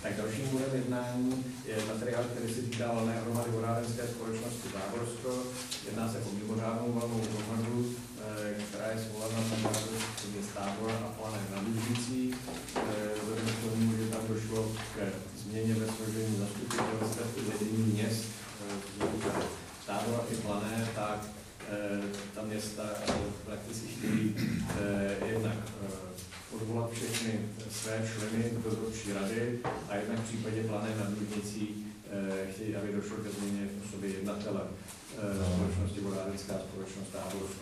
Tak dalším bodem jednání je materiál, který se týká valné hromady vodárenské společnosti Táborsko. Jedná se o mimořádnou valnou hromadu, která je svolaná na měst Tábor a Plané nad Lužnicí. Vzhledem k tomu, že tam došlo k změně ve složení zastupitelstev vedení měst Tábor i Plané, tak ta města prakticky chtějí jednak odvolat všechny své členy dozorčí rady a jednak v případě Plané nad Lužnicí chtějí, aby došlo ke změně v osobě jednatele společnosti Vodárenská společnost Táborsko.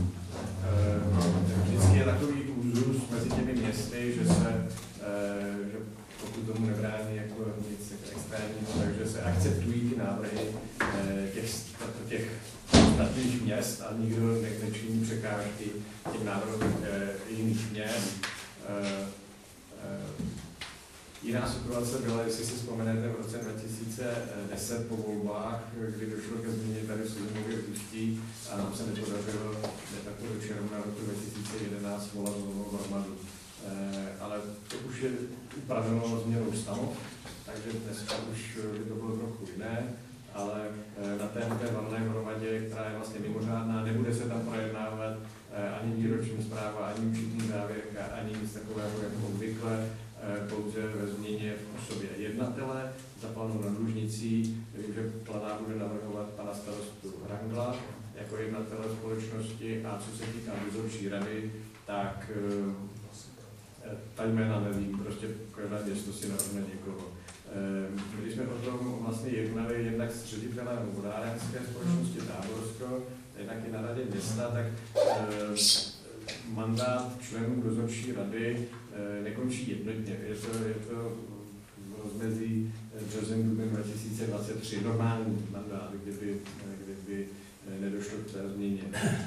Vždycky je takový úzus mezi těmi městy, že pokud tomu nebrání jako nic extrémního, takže se akceptují ty návrhy těch ostatních měst a nikdo nečiní překážky těm návrhům jiných měst. Jiná situace byla, jestli si vzpomenete, v roce 2010 po volbách, kdy došlo ke změně tady v Suzimově Ústí a nám se nepodařilo do června roku 2011 volat novou hromadu. Ale to už je upraveno změnou stanov, takže dneska už by to bylo trochu jiné, ale na té valné hromadě, která je vlastně mimořádná, nebude se tam projednávat ani výroční zpráva, ani účetní závěrka, ani nic takového jako obvykle, pouze ve změně v osobě jednatele za Planou nad Lužnicí. Vím, že Planá bude navrhovat pana starostu Hrangla jako jednatele společnosti a co se týká dozorčí rady, tak ta jména nevím, prostě každé město si navrhne někoho. Když jsme o tom vlastně jednali jednak s ředitelem vodárenské společnosti Táborsko, jednak i na radě města, tak mandát členů dozorčí rady nekončí jednotně. Je to v rozmezí březen 2023 normální mandát, kdyby nedošlo k té změně.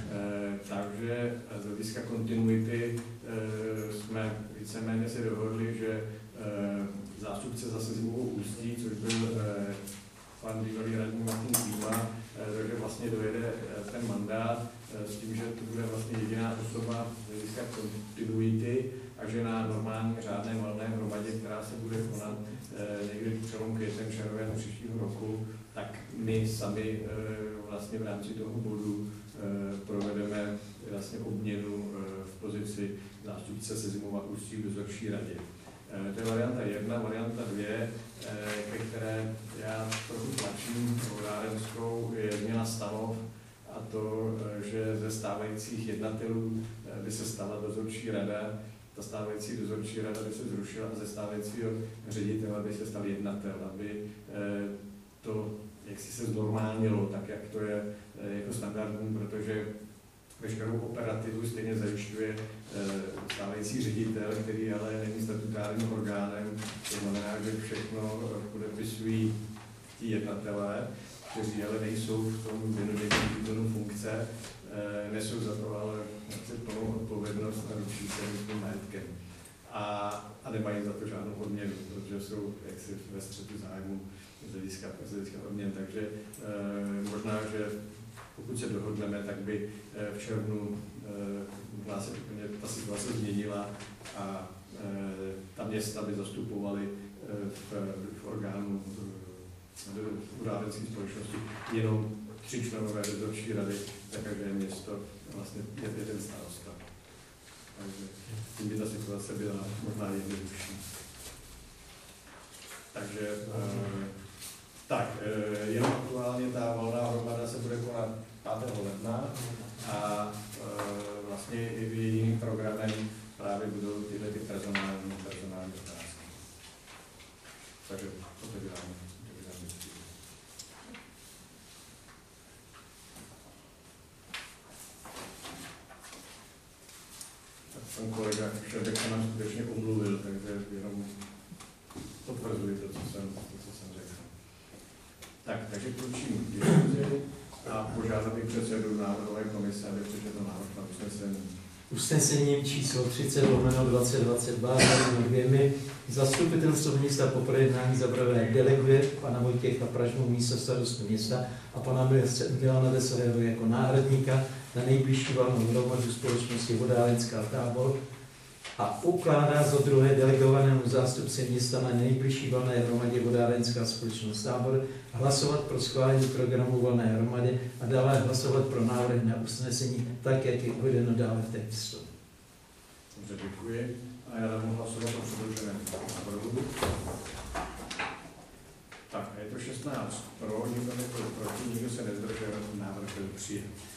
Takže z hlediska kontinuity jsme víceméně se dohodli, že zástupce za Suzimovou Ústí, což byl pan bývalý radní Martin Kvíma, takže vlastně dojede ten mandát s tím, že to bude vlastně jediná osoba z hlediska kontinuity a že na normální řádné valné hromadě, která se bude konat někdy přelom květen červen příštího roku, tak my sami vlastně v rámci toho bodu provedeme vlastně obměnu v pozici zástupce Sezimova Ústí v dozorčí radě. To je varianta 1, varianta 2, ke které já trochu tlačím vodárenskou, je změna stanov a to, že ze stávajících jednatelů by se stala dozorčí rada, ta stávající dozorčí rada by se zrušila a ze stávajícího ředitele by se stal jednatel, aby to jaksi se znormálnilo, tak jak to je jako standardní, protože veškerou operativu stejně zajišťuje stávající ředitel, který ale není statutárním orgánem. To znamená, že všechno podepisují ti jednatelé, kteří ale nejsou v tom dennodenním výkonu funkce, nesou za to ale plnou odpovědnost a ručí se svým majetkem. A nemají za to žádnou odměnu, protože jsou jaksi ve střetu zájmu z hlediska odměn. Takže možná, že pokud se dohodneme, tak by v červnu se úplně ta situace změnila a ta města by zastupovaly v orgánu vodárenské společnosti jenom 3 členové dozorčí rady, za každé město vlastně je jeden starosta. Takže tím by ta situace byla možná jednodušší. Takže jenom aktuálně ta valná hromada se bude konat 5. ledna a vlastně i jediným programem právě budou tyhle personální otázky. Takže otevíráme. Pan kolega Šebek se nám skutečně omluvil, takže jenom potvrzuji to, co jsem řekl. Takže končím diskuzi a požádám bych předsedu návrhové komise, aby přečetl návrh na usnesení. Usnesením číslo 30/2022 věmi zastupitelstvo města po projednání za prvé deleguje pana Vojtěcha Pražmu místo starostu města a pana Milana Veselého jako náhradníka na nejbližší valnou hromadu společnosti Vodárenská Tábor a ukládá za druhé delegovanému zástupci města na nejbližší valné hromadě Vodárenská společnost Tábor hlasovat pro schválení programu valné hromady a dále hlasovat pro návrh na usnesení, tak, jak je uvedeno dále v textu. Dobře, děkuji. A já dám hlasovat o předloženém návrhu. Tak, a je to 16 pro, nikdo nebyl proti, nikdo se nezdržel, návrh byl přijat.